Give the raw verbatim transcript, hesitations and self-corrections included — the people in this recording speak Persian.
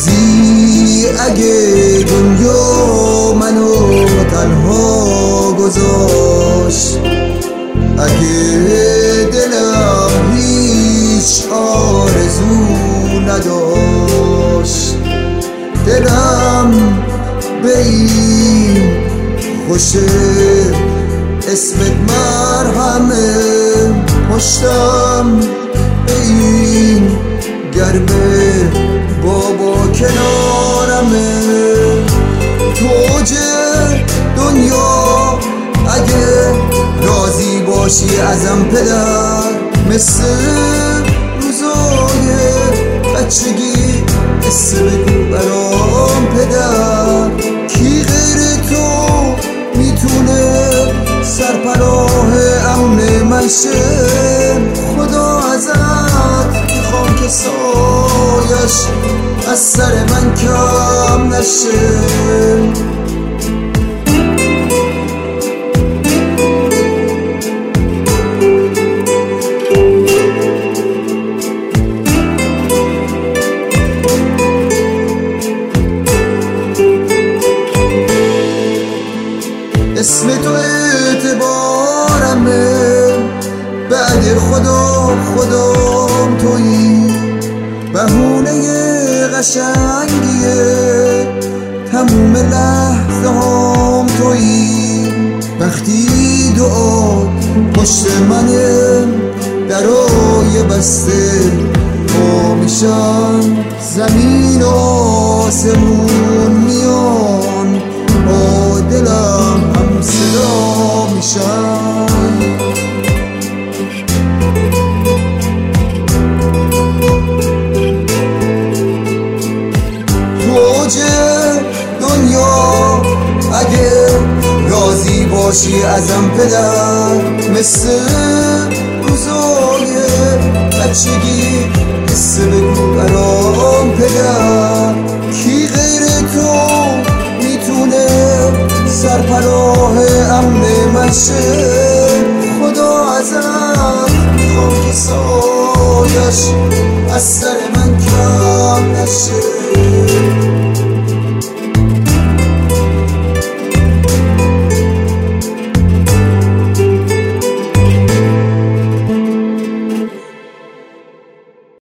روزی اگه دنیا منو تنها گذاشت، اگه دلم هیچ آرزو نداشت، دلم به این خوشه اسمت مرهمه، پشتم به این گرمه بابا کنارمه. توج دنیا اگه راضی باشی ازم پدر، مثل روزای بچگی قصه بگو برام پدر. کی غیر تو میتونه سرپناه امن من شه؟ خدا ازت میخوام که سایش از سر من کم نشه. اسم تو اعتبارمه، بعد خدا خدام تویی، بهونه قشنگیه تموم لحظه هام تویی. وقتی دعا پشت منه، درای بسته پا میشن، زمین و آسمون میان با دلم هم صدا میشن. توج دنیا اگه راضی باشی ازم پدر، مثل روزای بچگی قصه بگو برام پدر. کی غیر تو میتونه سرپناه امن من شه؟ خدا ازت میخوام که سایش از سر من کم نشه.